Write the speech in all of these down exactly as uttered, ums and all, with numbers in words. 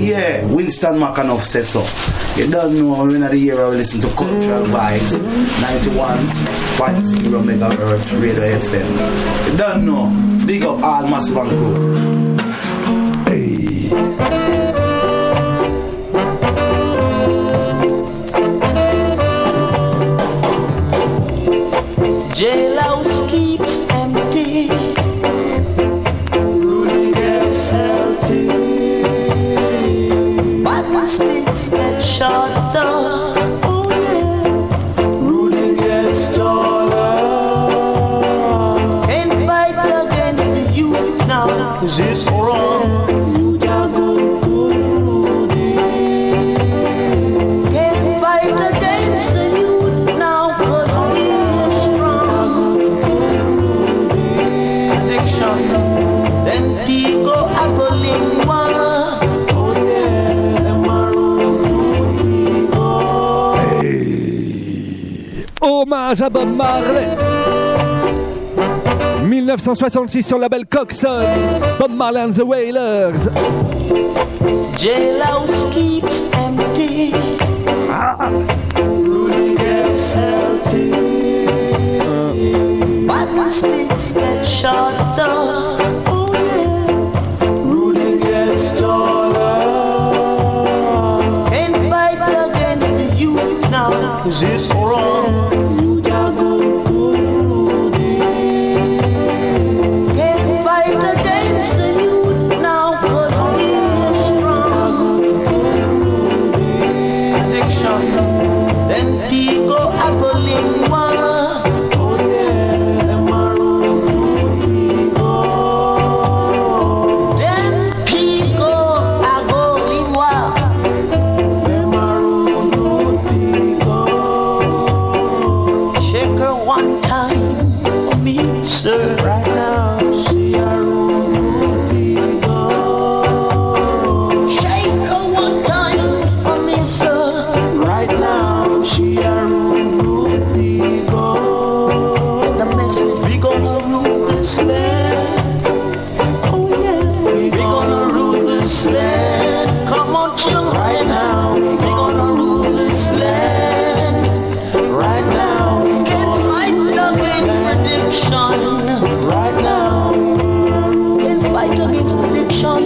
yeah, Winston McAnuff says so. You don't know, we're in the era we listen to Cultural Vibes, ninety-one point zero megahertz Radio F M. You don't know, big up all Massive and Crew. Hey. Jailhouse keeps empty. Rudy gets healthy. But sticks get shot down. Oh yeah. Rudy gets taller. Can't fight against the youth now, 'cause it's wrong. Youth are good, good Rudy. Can't fight against the youth now, 'cause he is strong. Addiction, then Pico Agolingwa. Oh yeah, them are Hey. Hommage à Bob Marley. dix-neuf cent soixante-six sur le label Coxon. Bob Marley and the Wailers. Jailhouse keeps empty. Ah. Rudy gets healthy. But sticks get shot down. Oh yeah. Rudy gets taller. Can't fight against the youth now, 'cause it's wrong. Youth are good, good Rudy. Can't fight against the youth now, 'cause he is strong. Addiction, then Pico Agolingwa. Oh yeah, them are Pico. Then Pico Agolingwa. Them are Pico. Shake her one time for me, sir. Right now, she are Pico. Shake her one time for me, sir. Right now, she are Pico. The message, we gonna rule this land. Oh yeah, we gonna rule this land. Come on, children. Right now, we gonna rule this land. Right now, we can't fight against prediction. Right now, can't fight against prediction.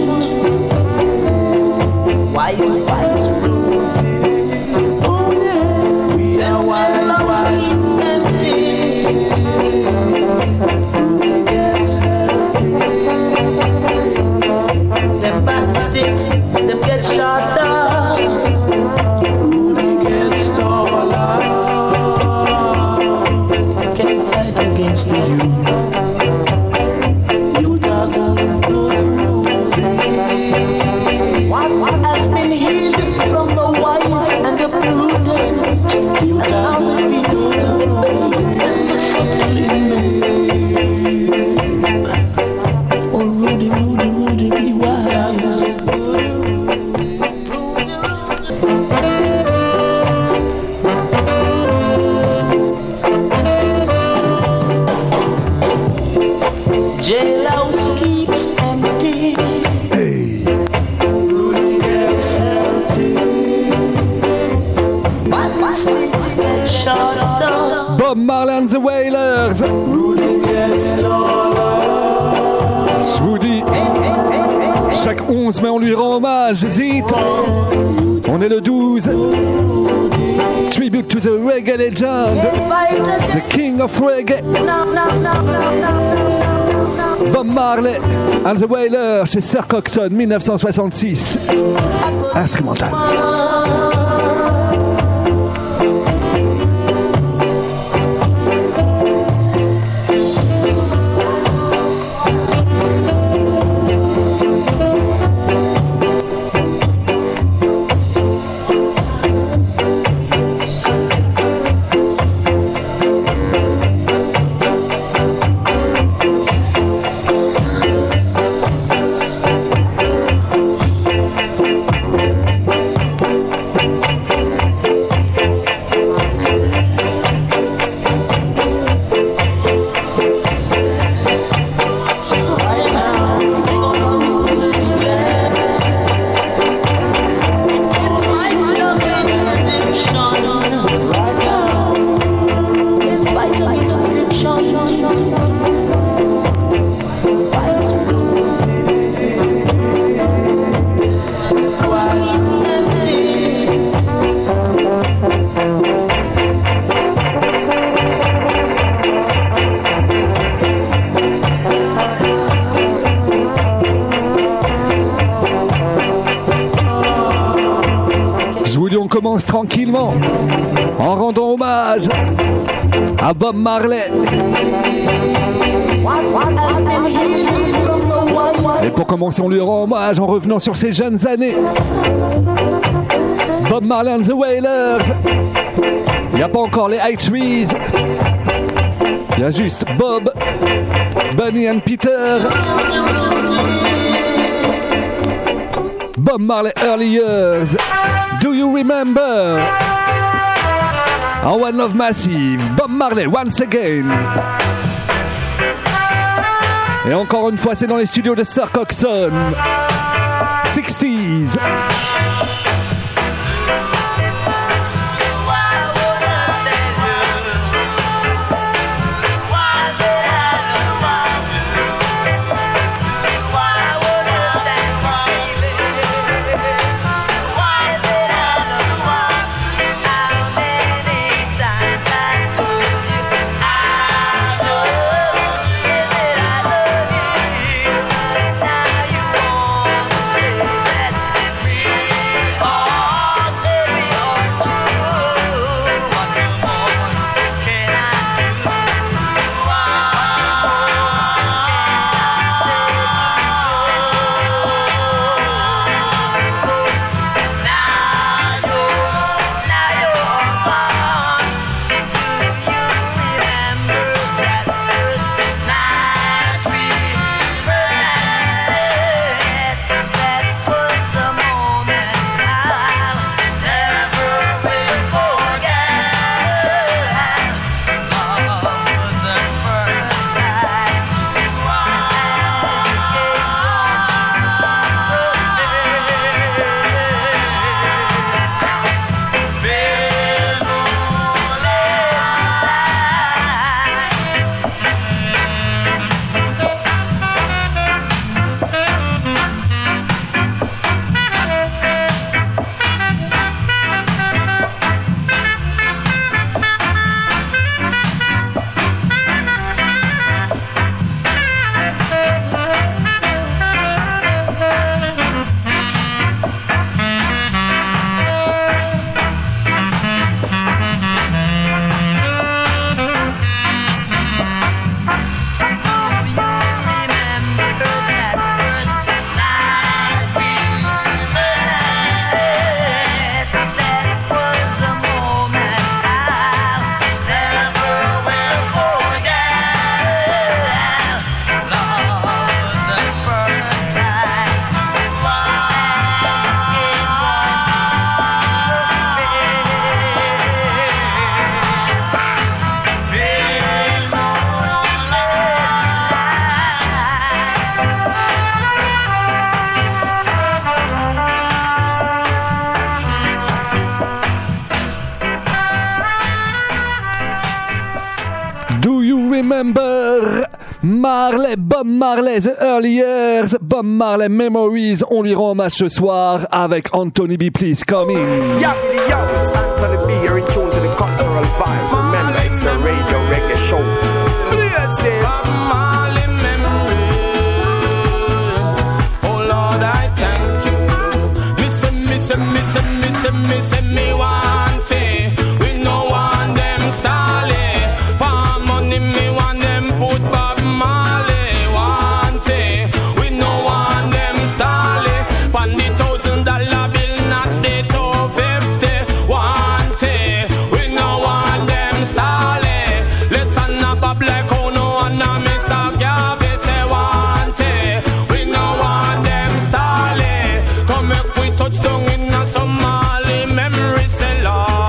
Wise, wise, Rudy. Oh yeah, we are wise, wise, empty. Rudy gets empty. Them bad sticks, them get shot down. Rudy gets taller. Can't fight against the youth. Youth are good, good Rudy. What has been hidden from the wise and the prudent has now revealed to the babe and the suckling. Oh Rudy, Rudy, Rudy, be wise. Jailhouse keeps empty. Hey. Rudy gets empty. But sticks get shot down. Bob Marley and the Wailers. Rudy gets taller. Swoody. Chaque onze mai, on lui rend hommage. Zit. On est le douze. Tribute to the reggae legend. The king of reggae. Bob Marley and the Wailers chez Sir Coxon, dix-neuf cent soixante-six. Instrumental. Je vous dis, on commence tranquillement en rendant hommage à Bob Marley. Et pour commencer, on lui rend hommage en revenant sur ses jeunes années. Bob Marley and the Wailers. Il n'y a pas encore les High Trees. Il y a juste Bob, Bunny and Peter. Bob Marley Early Years. Do you remember? En One Love Massive, Bob Marley once again. Et encore une fois, c'est dans les studios de Sir Coxon. sixties. Remember Marley, Bob Marley, The Early Years, Bob Marley Memories. On lui rend hommage ce soir avec Anthony B. Please come in. Yo, yo, it's Anthony B. You're in tune to the cultural vibes. Remember, it's the radio reggae show. Blessed Bob Marley memory. Oh Lord, I thank you. Listen, listen, listen, listen, listen, me want it. We no want them stalling. Palm money, me want them put Bob Marley. Want it. We no want them stalling. Pan the thousand dollar bill, not the two fifty. Want it. We no want them stalling. Let's unwrap up like oh no one a miss a Garvey say want it. We no want them stalling. Come make we touch down in a Somali memory say Lord.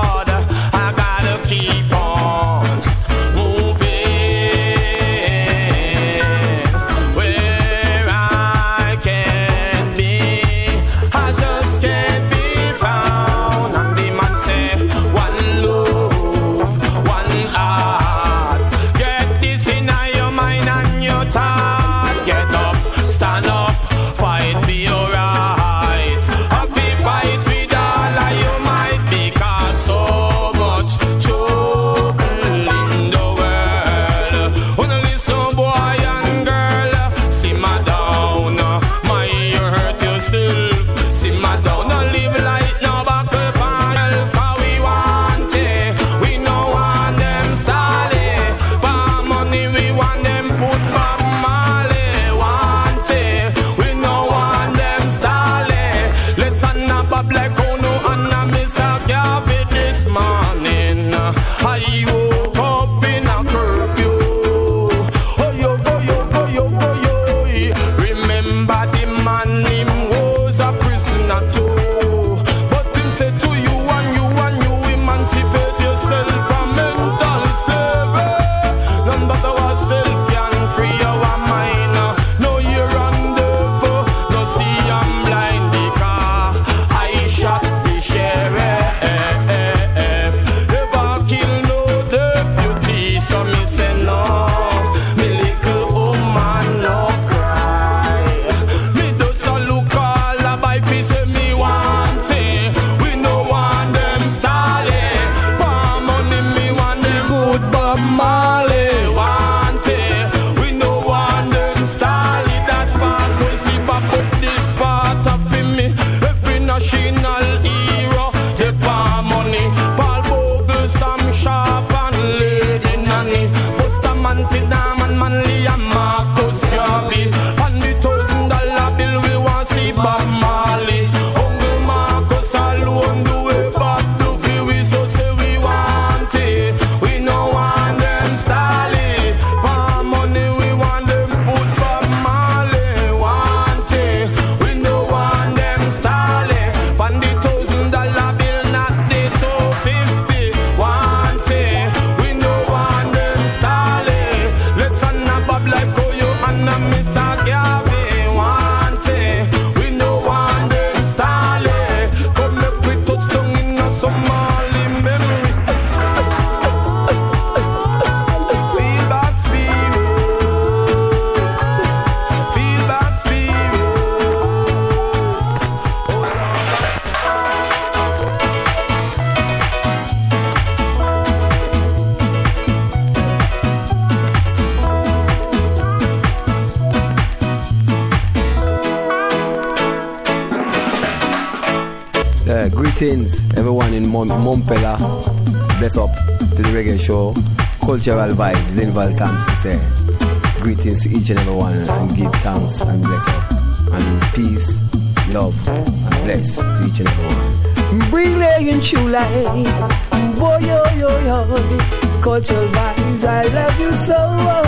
Uh, greetings, everyone in Mom- Mompella. Bless up to the reggae show. Cultural vibes, Linval Thompson say. Greetings to each and everyone and give thanks and bless up. And peace, love, and bless to each and everyone. Brilliant true light. Boy, yo, yo, yo. Cultural vibes, I love you so.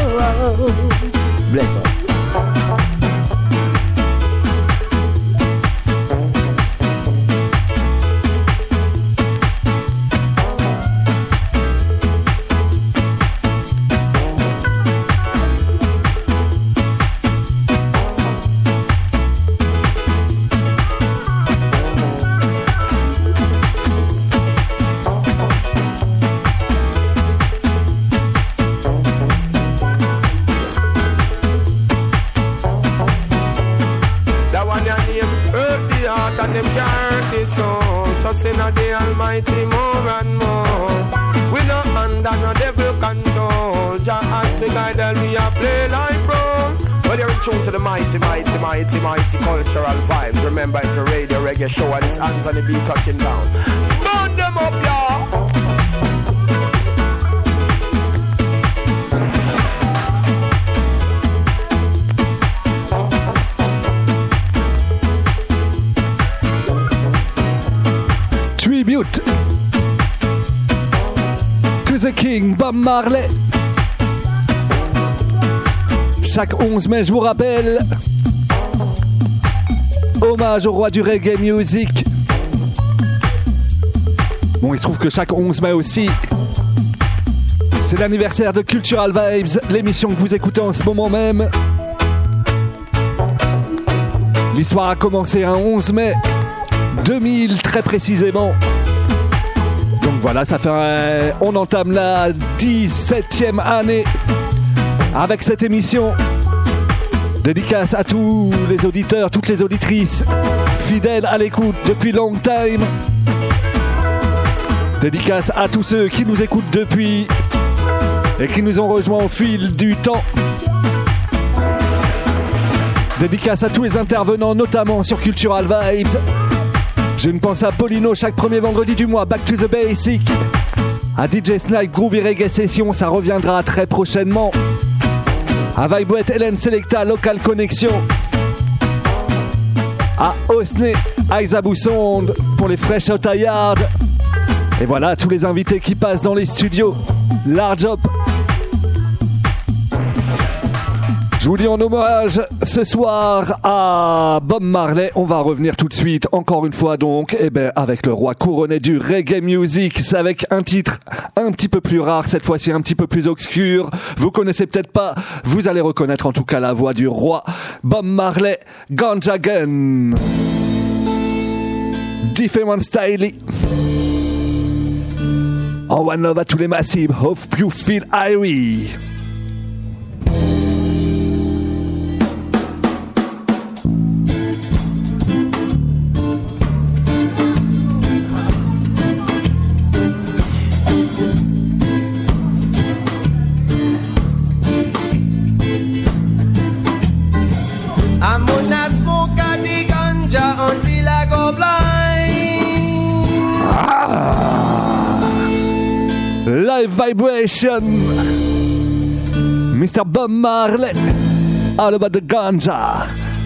Bless up. Trust in the Almighty more and more. We no under no devil control. Jah has the guide that we are play like pro. But you're in tune to the mighty, mighty, mighty, mighty cultural vibes. Remember it's a radio reggae show and it's Anthony B touching down. Burn them up, y'all. Tribute to the King, Bob Marley. Chaque onze mai, je vous rappelle, hommage au roi du reggae music. Bon, il se trouve que chaque onze mai aussi, c'est l'anniversaire de Cultural Vibes, l'émission que vous écoutez en ce moment même. L'histoire a commencé un onze mai deux mille très précisément. Donc voilà, ça fait un... on entame la dix-septième année avec cette émission. Dédicace à tous les auditeurs, toutes les auditrices fidèles à l'écoute depuis long time. Dédicace à tous ceux qui nous écoutent depuis et qui nous ont rejoints au fil du temps. Dédicace à tous les intervenants, notamment sur Cultural Vibes. J'ai une pensée à Paulino chaque premier vendredi du mois, Back to the Basic. À D J Snipe, Groovy Reggae Session, ça reviendra très prochainement. À Vibrate, Hélène Selecta, Local Connection. À Osney, Aïsabou Sound pour les Fresh Out Yard. Et voilà, tous les invités qui passent dans les studios. Large up. Je vous dis en hommage ce soir à Bob Marley. On va revenir tout de suite, encore une fois donc, eh ben, avec le roi couronné du reggae music. C'est avec un titre un petit peu plus rare, cette fois-ci un petit peu plus obscur. Vous connaissez peut-être pas, vous allez reconnaître en tout cas la voix du roi. Bob Marley, Ganja Gun. Different style. En one love à tous les massifs. Hope you feel irie. I'm gonna smoke a the ganja until I go blind. Ah. Live vibration. Mister Bob Marley. All about the ganja.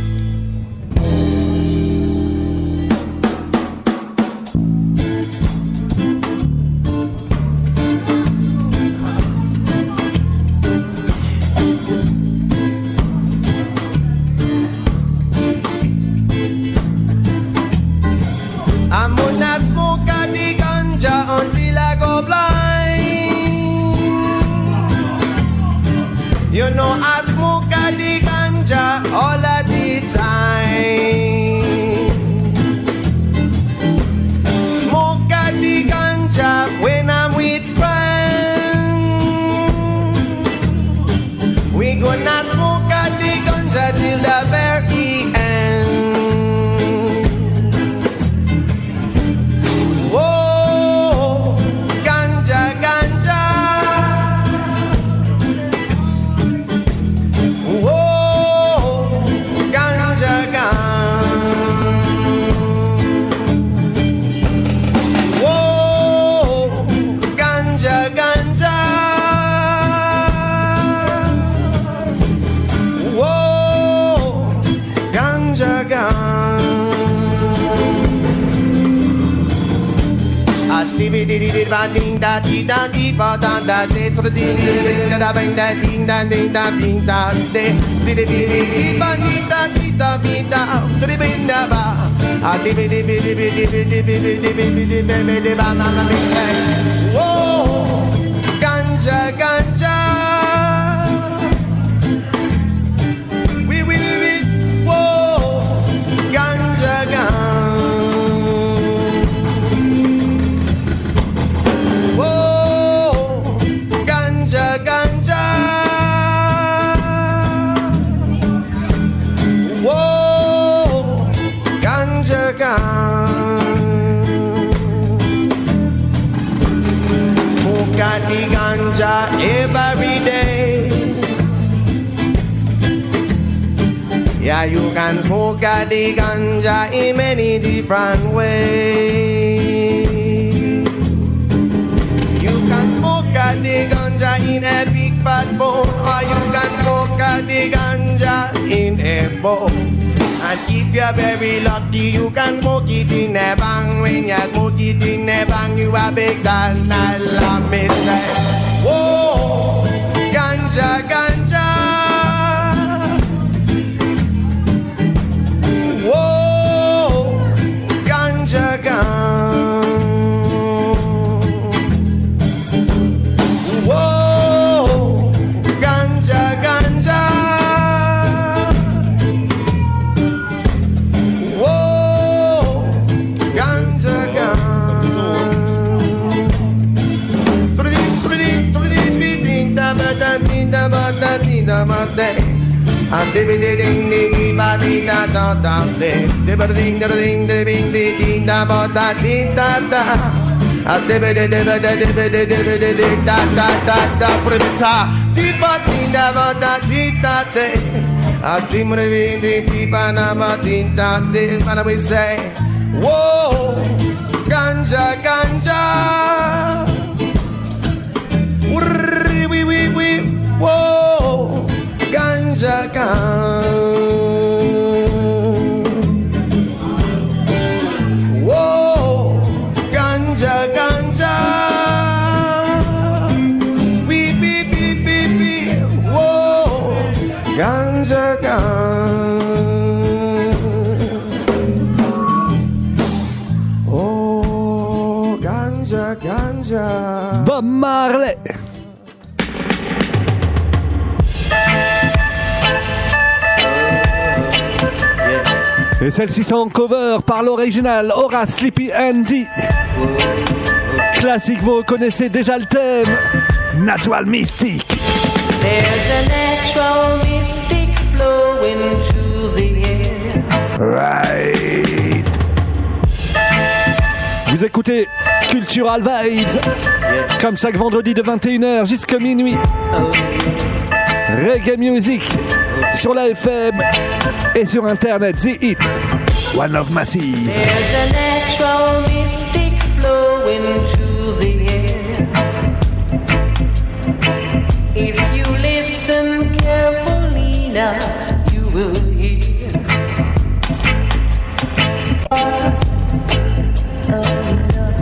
I'm gonna smoke a the ganja until I go blind. You know I smoke a the ganja all of the time. Smoke a the ganja when I'm with friends. We gonna smoke a the ganja till the very end. I sleep it, it, it, ba ding da dee da dee ba da da de to the ding ding da da bang da ding da ding da ding da de dee dee dee dee ba dee da dee da dee da to the bing da ba. I dee dee dee dee dee dee dee dee dee dee dee dee dee dee ba ma ma bing da. Whoa, ganja ganja. We we we we. Whoa, ganja ganja. Smoke the ganja every day. Yeah, you can smoke the ganja in many different ways. You can smoke the ganja in a big fat bowl, or you can smoke the ganja in a bowl. And if you're very lucky, you can smoke it in a bang. When you smoke it in a bang, you are big than a lamb. Whoa, ganja, ganja. Whoa, ganja, ganja. Whoa, ganja, ganja. And ding ding ding ding ba ding da da da ding ding ding ding ding ding da ba da ding da da. As ding ding ding ding ding ding ding da da da da put it ta ding ba ding da ba da ding da ding. As ding ding ding ding ba na ba ding da ding. And we say, whoa, ganja ganja. We we we whoa. Ganja ganja. Whoa, ganja ganja. Beep beep beep beep beep. Whoa, ganja ganja. Oh, ganja ganja. Bob Marley. Et celle-ci sont en cover par l'original Aura Sleepy Andy. Classique, vous reconnaissez déjà le thème. Natural Mystic. There's a natural mystic flowing through the air. Right. Vous écoutez Cultural Vibes. Comme chaque vendredi de vingt et une heures jusqu'à minuit. Reggae Music sur la F M et sur Internet. The Hit, One of Massive. There's a natural mystic flowing through the air. If you listen carefully now, you will hear. Oh, no.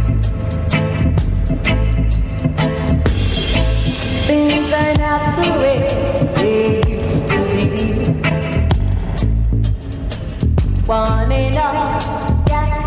Things are not the way they used to be. One and all got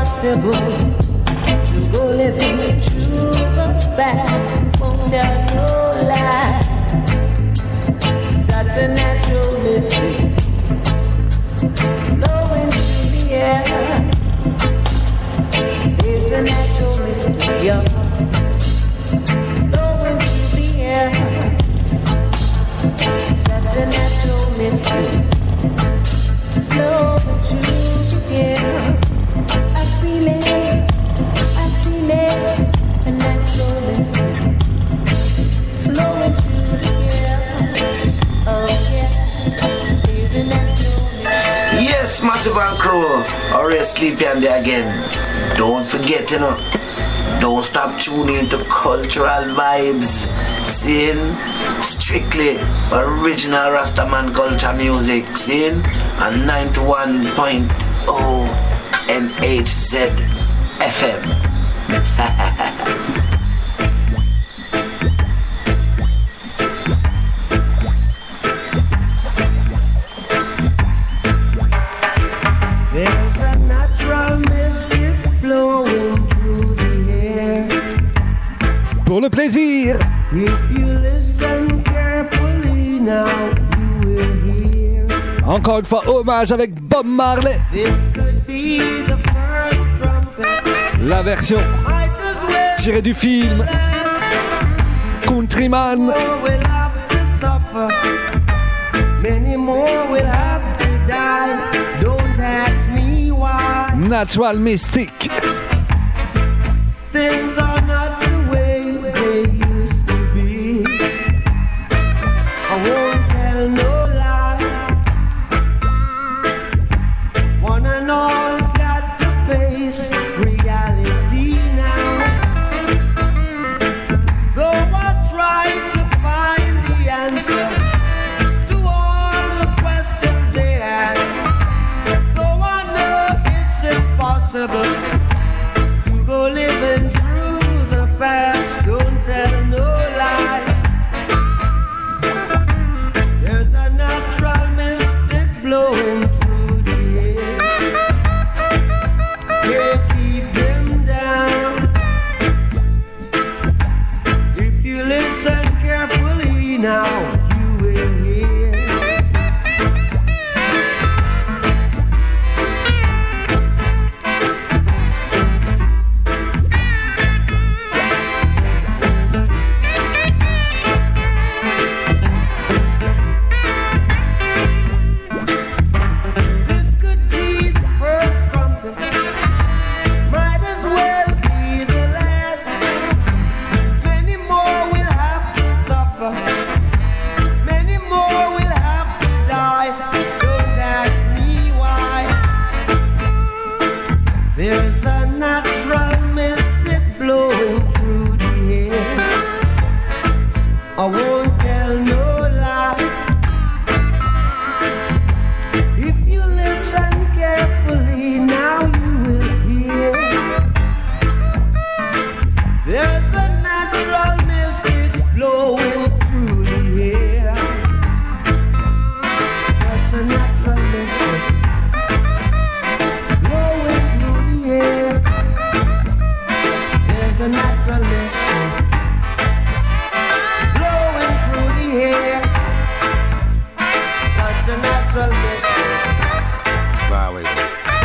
possible to go living through the past. Won't tell no lie. Such a natural mystery blowing through the air. There's a natural mystery yeah. blowing through the air. Such a natural mystery flowing through the air. I feel it, I feel it, a natural mystery flowing through the air. Oh yeah, there's a natural mystery. Yes, Massive and Crew, already sleepy and there again. Don't forget, you know, don't stop tuning into Cultural Vibes. Seeing strictly original Rastaman culture music. Seeing on ninety-one point oh N H Z F M. There's a natural mystic flowing through the air. Pour le plaisir. If you listen carefully now, you will hear. Encore une fois, hommage avec Bob Marley. This could be the first trumpet. La version Might as well tirée du film Countryman. more will have to suffer. Many more will have to die. Don't ask me why. Natural Mystic. Things are not the way they used to be. I won't tell no lie. One and all got to face reality now. Though I try to find the answer to all the questions they ask, though I know it's impossible to go living through the past. Don't tell no lie. There's a natural mystic blowing through the air. Can't keep them down. If you listen carefully now, you will hear. This could be the first trumpet. Might as well be the last. Many more will have to suffer. Many more will have to die. Don't ask me why. There's a natural mystic blowing through the air. I won't tell no lie. If you listen carefully, now you will hear. There's a natural mystic blowing through the air. Such a natural mystic blowing through the air. There's a natural mystic blowing through the air. Such a natural mystic blowing through the air.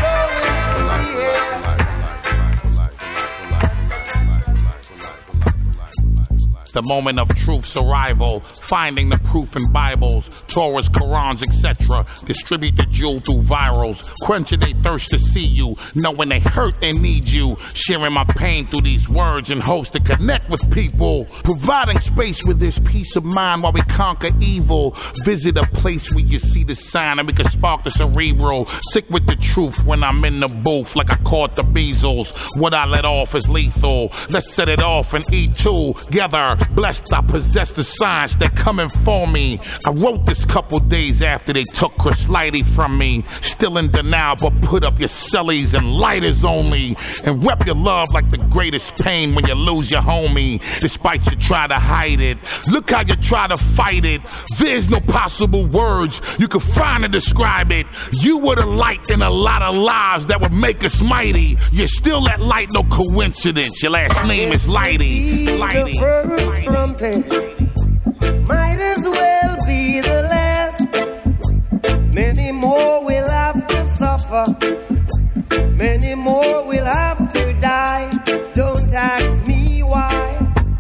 The moment of truth's arrival, finding the proof in Bibles, Torahs, Qurans, et cetera. Distribute the jewel through virals, quenching they thirst to see you, knowing they hurt and need you. Sharing my pain through these words in hopes to connect with people. Providing space with this peace of mind while we conquer evil. Visit a place where you see the sign and we can spark the cerebral. Sick with the truth when I'm in the booth like I caught the measles. What I let off is lethal. Let's set it off and eat together. Blessed I possess the signs that coming for me. I wrote this couple days after they took Chris Lighty from me. Still in denial, but put up your cellies and lighters only. And rep your love like the greatest pain when you lose your homie. Despite you try to hide it, look how you try to fight it. There's no possible words you could find to describe it. You were the light in a lot of lives that would make us mighty. You're still that light, no coincidence. Your last name is Lighty. Lighty. The first trumpet might as well be the last. Many more will have to suffer. Many more will have to die. Don't ask me why.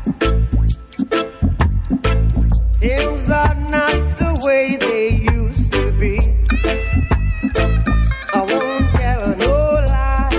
Things are not the way they used to be. I won't tell no lie.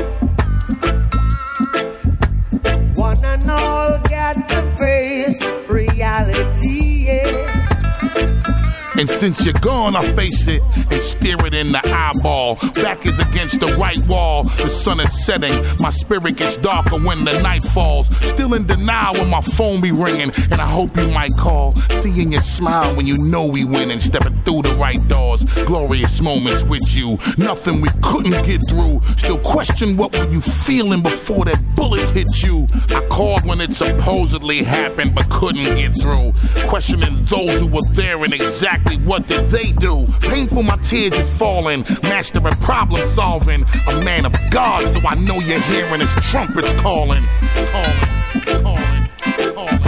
One and all got to face reality, yeah. And since you're gone, I face it and stare it in the eyeball. Back is against the right wall. The sun is setting. My spirit gets darker when the night falls. Still in denial when my phone be ringing. And I hope you might call. Seeing your smile when you know we winning. Stepping through the right doors. Glorious moments with you. Nothing we couldn't get through. Still question what were you feeling before that bullet hit you. I called when it supposedly happened but couldn't get through. Questioning those who were there and exactly what did they do? Painful, my tears is falling. Mastering problem solving. A man of God, so I know you're hearing his trumpets calling. Calling, calling, calling.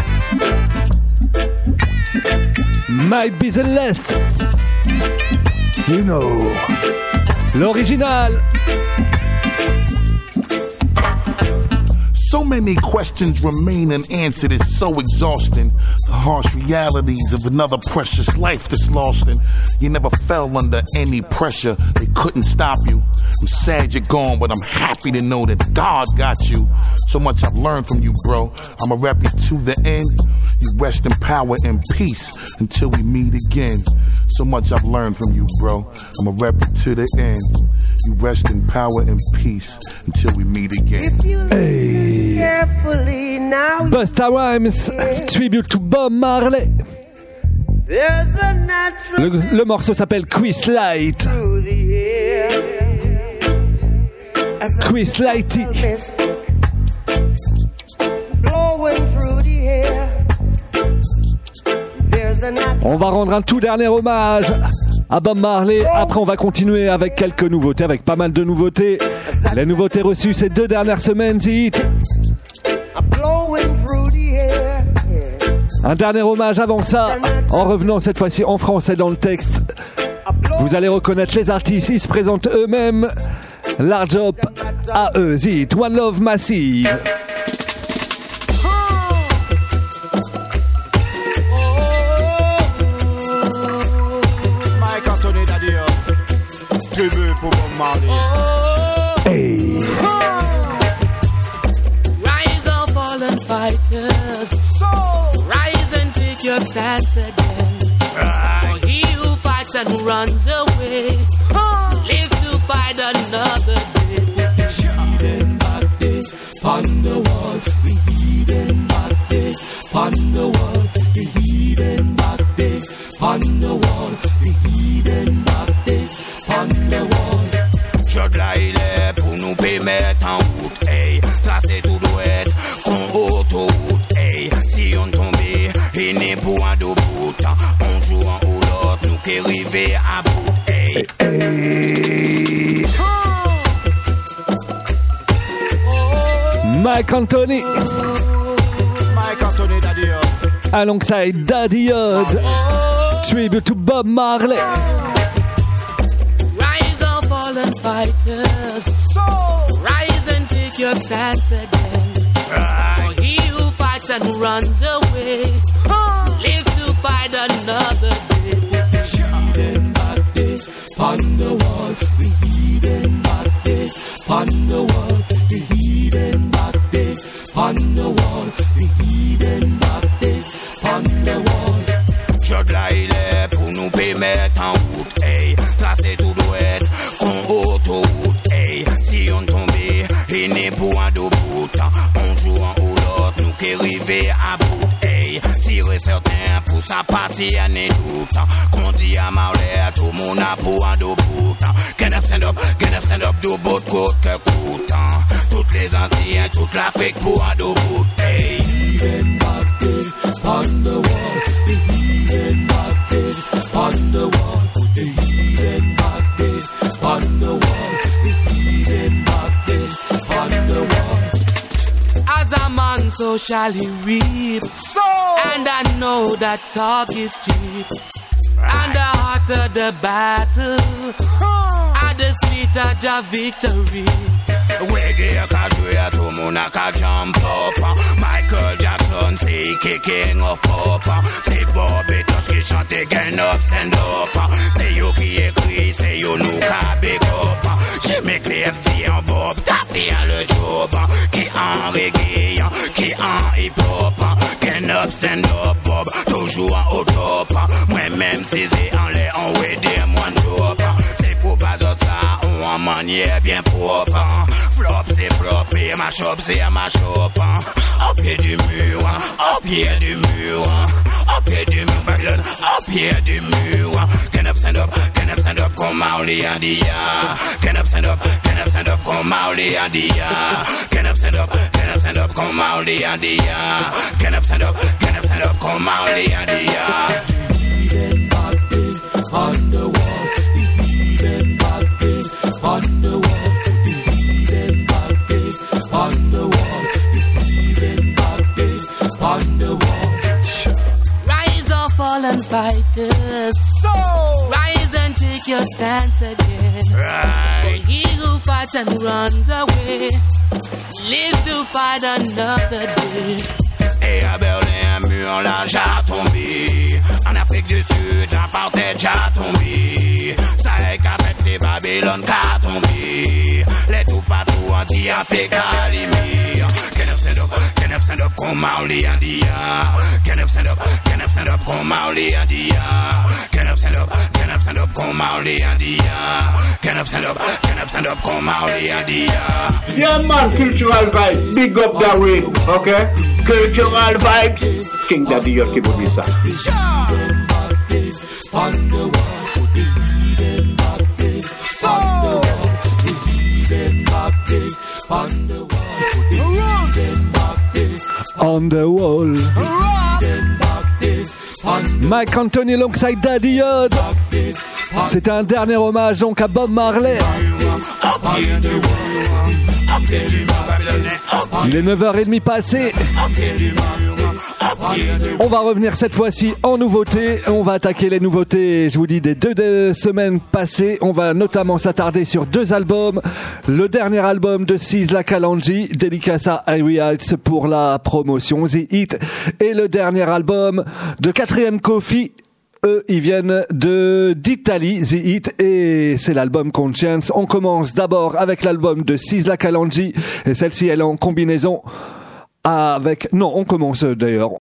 Might be the last. You know. L'original. So many questions remain unanswered, it's so exhausting. The harsh realities of another precious life that's lost in. You never fell under any pressure, they couldn't stop you. I'm sad you're gone, but I'm happy to know that God got you. So much I've learned from you, bro. I'ma rap you to the end. You rest in power and peace until we meet again. So much I've learned from you, bro. I'ma rap you to the end. You rest in power and peace until we meet again. If you listen Hey. carefully now, Busta Rhymes, tribute to Bob Marley. there's a natural Le, le morceau s'appelle Quiz Light. through the air. As a Quiz Lighty. mystic blowing through the air. There's a natural On va rendre un tout dernier hommage à Bob Marley. Après, on va continuer avec quelques nouveautés, avec pas mal de nouveautés. Les nouveautés reçues ces deux dernières semaines, The Hit. blowing through the air. Yeah. Un dernier hommage avant ça, en revenant cette fois-ci en français dans le texte. Vous allez reconnaître les artistes, ils se présentent eux-mêmes. Large Up à eux, The Hit, One Love Massive. Mike Anthony Dadio, tribute pour Bob Marley. Hey. Rise up, fallen fighters. Rise and take your stance again. For he who fights and runs away lives to fight another day. Hidden back there, on the wall. The hidden back there, on the wall. The hidden back there, on the wall. The hidden back there, on the wall. Jod là il est pour nous permettre en route, hey. Tracer tout droit, qu'on autoroute, hey. Si on tombe, il n'est pour un deux bout. On joue en haut l'autre, nous qui arriver à bout, hey. Hey. Mike Anthony Mike Anthony Dadio, alongside Daddy Yod. Tribute to Bob Marley. Rise up, fallen fighters. Rise and take your stance again. For he who fights and runs away lives to fight another day. Hidden back there, on the wall. The hidden back there, on the wall. The hidden back there, on the wall. The hidden back there, on the wall. Jod là il est pour nous permettre en route, hey. Tracer tout droit, qu'on autoroute, hey. Si on tombe, il n'est pour un deux bout. On joue en haut l'autre, nous qui arriver à bout, hey. sa partie à n'est tout. Qu'on dit à Marley, à tout le monde a pour un dos bout. Get up, stand up, get up, stand up, do bout côte que coûte. Toutes les Antilles, toute l'Afrique pour un dos bout. Hey. Heathen back there on the wall. The heathen back there on the wall. Put the heathen back there on the wall. The heathen back there on the wall. As a man, so shall he reap. So, and I know that talk is cheap. Right. And the harder the battle, huh. And the sweeter the victory. Reggae ka jouer, tout le monde a ka jump up. Michael Jackson, c'est kicking of pop. C'est Bob et Tosh qui chante Get Up, Stand Up. C'est yo qui écrit, c'est yo nous ka big up. Jimmy Cliff dit en Bob, t'as fait le job. Qui en reggae, qui en hip hop. Get Up, Stand Up, Bob, toujours en au top. Moi-même, c'est en l'air, en way des moins job. C'est pour pas ça, on en manière bien propre. Flop c'est flop et ma shop c'est ma shop. Au pied du mur, au pied du mur, au pied du mur, Babylone, au pied du mur. Get up, stand up, get up, stand up, comme Mauli a dit. Get up, stand up, get up, stand up, comme Mauli a dit. Get up, stand up, get up, stand up, comme Mauli a dit. Get up, stand up, get up, stand up, comme Mauli a dit. Heathen back there on the wall. The heathen back there on the wall. On the wall, the heathen back there on the wall. Rise up, fallen fighters. So rise and take your stance again. Right. For he who fights and runs away lives to fight another day. Et à Berlin, un mur là, j'ai tombé. En Afrique du Sud, j'apportais, j'ai tombé. Ça est qu'à fait, c'est Babylone qu'a tombé. Les tout partout anti-Afrique à l'imir. Get up, stand up, get up, stand up, comme Mauli a dit. Get up, stand up, get up, stand up, comme Mauli a dit. Get up, stand up, get up, stand up, comme Mauli a dit. Get up, stand up, get up, stand up, comme Mauli a dit. Yeah man, cultural vibes, big up that way, okay? Cultural vibes, King Daddy Yorkie Budisa. Heathen back there on the wall. Put the heathen back there on the wall. The heathen back there on the wall. Put the heathen back there on the wall. Heathen back there on the wall. Mike Anthony alongside Daddy Yod. C'était un dernier hommage donc à Bob Marley. Il est neuf heures trente passé. On va revenir cette fois-ci en nouveauté. On va attaquer les nouveautés, je vous dis, des deux, deux semaines passées. On va notamment s'attarder sur deux albums. Le dernier album de Sizzla Kalonji, dédicace à Harry Heights pour la promotion, The Hit. Et le dernier album de Quatrième Coffee. Eux, ils viennent de d'Italie, The Hit, et c'est l'album Conscience. On commence d'abord avec l'album de Sizzla Kalonji, et celle-ci, elle est en combinaison avec... Non, on commence d'ailleurs.